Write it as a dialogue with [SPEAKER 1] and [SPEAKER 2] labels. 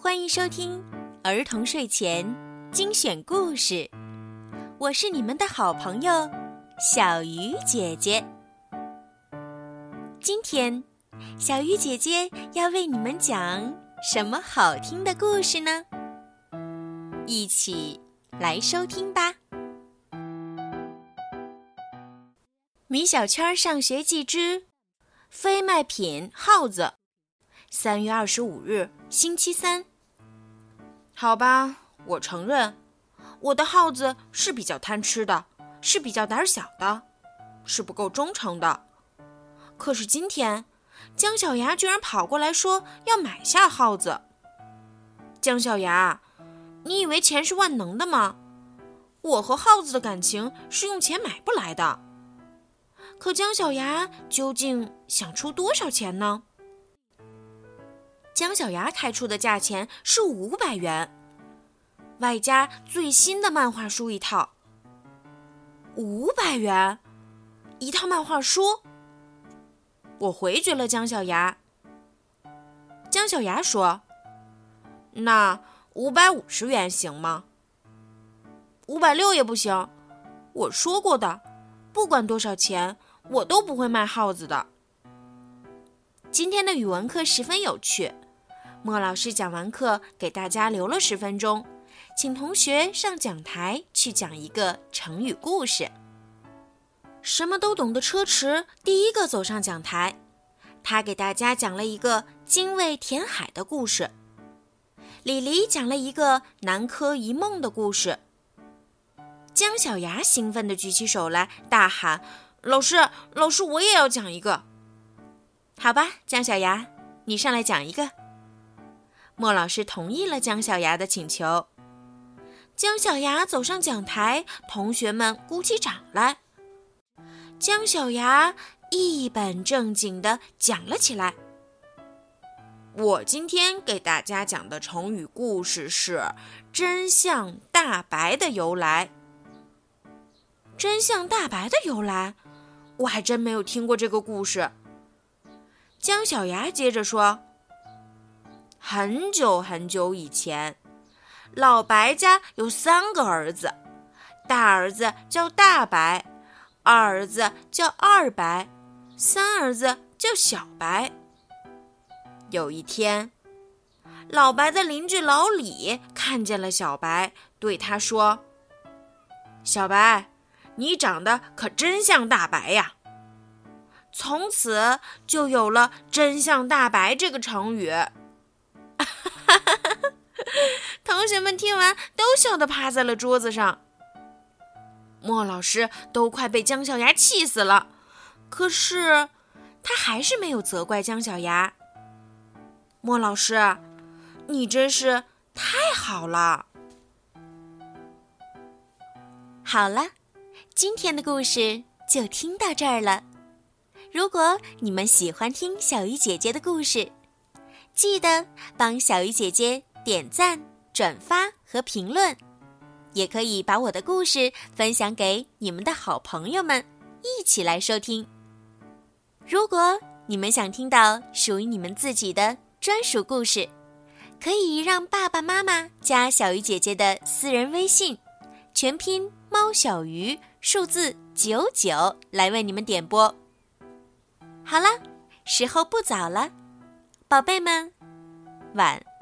[SPEAKER 1] 欢迎收听儿童睡前精选故事，我是你们的好朋友小鱼姐姐。今天小鱼姐姐要为你们讲什么好听的故事呢？一起来收听吧。米小圈上学记之非卖品耗子，3月25日星期三。
[SPEAKER 2] 好吧，我承认，我的耗子是比较贪吃的，是比较胆小的，是不够忠诚的。可是今天，姜小牙居然跑过来说要买下耗子。姜小牙，你以为钱是万能的吗？我和耗子的感情是用钱买不来的。可姜小牙究竟想出多少钱呢？姜小牙开出的价钱是500元，外加最新的漫画书一套。500元，一套漫画书。我回绝了姜小牙。姜小牙说：“那550元行吗？560也不行。我说过的，不管多少钱，我都不会卖耗子的。”今天的语文课十分有趣，莫老师讲完课给大家留了10分钟，请同学上讲台去讲一个成语故事。什么都懂的车迟第一个走上讲台，他给大家讲了一个精卫填海的故事。李黎讲了一个南柯一梦的故事。姜小牙兴奋地举起手来大喊：老师，我也要讲一个。好吧，姜小牙，你上来讲一个。莫老师同意了姜小牙的请求。姜小牙走上讲台，同学们鼓起掌来。姜小牙一本正经地讲了起来。我今天给大家讲的成语故事是真相大白的由来。真相大白的由来？我还真没有听过这个故事。姜小牙接着说：很久很久以前，老白家有3个儿子，大儿子叫大白，二儿子叫二白，三儿子叫小白。有一天，老白的邻居老李看见了小白，对他说：小白，你长得可真像大白呀。从此就有了真相大白这个成语。同学们听完都笑得趴在了桌子上。莫老师都快被姜小牙气死了，可是他还是没有责怪姜小牙。莫老师，你真是太好了。
[SPEAKER 1] 好了，今天的故事就听到这儿了。如果你们喜欢听小鱼姐姐的故事，记得帮小鱼姐姐点赞、转发和评论，也可以把我的故事分享给你们的好朋友们，一起来收听。如果你们想听到属于你们自己的专属故事，可以让爸爸妈妈加小鱼姐姐的私人微信，全拼猫小鱼，数字99来为你们点播。好了，时候不早了，宝贝们，晚安。